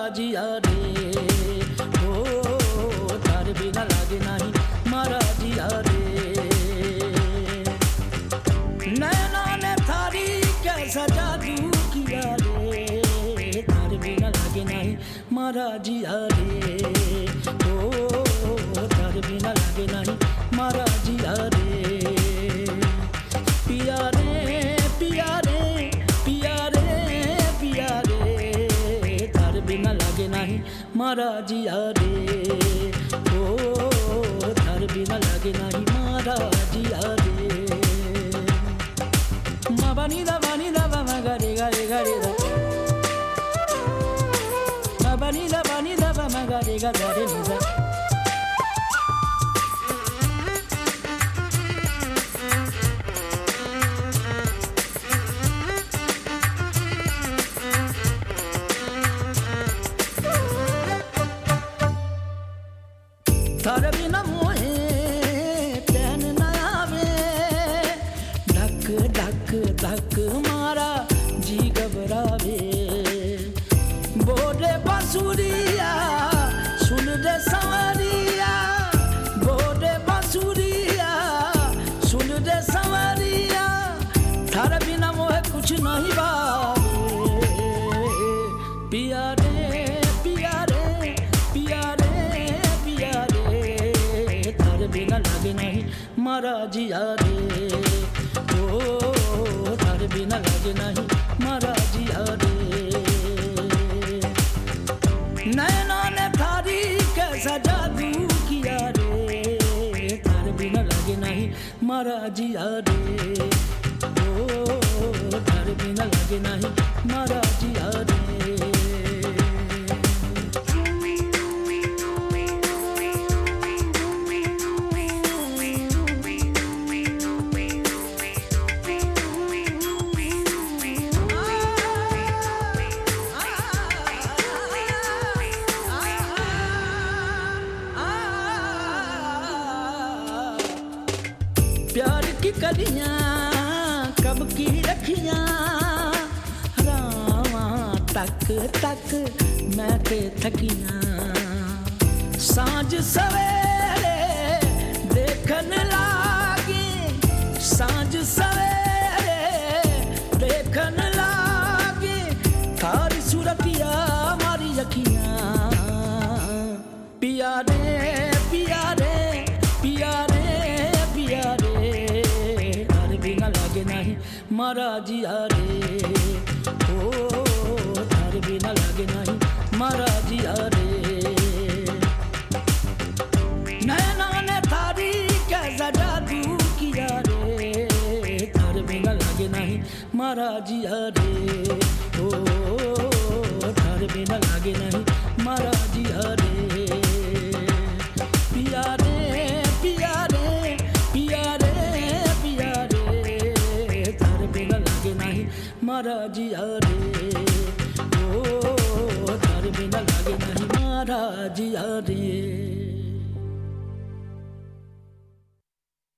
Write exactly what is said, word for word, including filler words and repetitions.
जिया रे हो तार बिना लागे नहीं मारा जिया रे नैना ने थारी कैसा जादू किया रे तार बिना लागे नहीं मारा जिया रे हो तार बिना लागे नहीं मारा जिया रे पिया रे पिया रे पिया रे पिया रे तार बिना लागे नहीं मारा जिया रे ओ तार बिना लागे नहीं मारा जिया रे मा बनी दा बनी दा मा गा रे गा रे गा रे दा मा बनी दा बनी दा मा गा रे गा रे नी दा थारे बिना मोहे चैन न आवे धक धक धक मारा जी घबरावे बोले बांसुरिया सुन दे संवरिया बोले बांसुरिया सुन दे संवरिया थारे बिना मोहे कुछ नहीं भावे पिया रे पिया रे पिया रे बिना लागे नहीं मारा जिया रे ओ तार बिना लागे नहीं मारा जिया रे नैना ने थारी कैसा जादू किया रे तार बिना लागे नहीं मारा जिया रे ओ तार बिना लागे नहीं मारा जिया रे प्यार की कलियां कब की रखियां रावां तक तक मैं ते थकियां सांझ सवेरे देखन लागी सांझ सवेरे देखन लागी थारी सूरतिया मारी अखियां पिया रे पिया रे पिया रे नहीं मारा जिया रे ओ तार बिना लागे नहीं मारा जिया रे नैना ने थारी कैसा जादू किया रे तार बिना लागे नहीं मारा जिया रे ओ तार बिना लागे नहीं मारा जिया रे पिया रे पिया रे पिया रे मारा जिया रे ओ तार बिना लागे नहीं मारा जिया रे।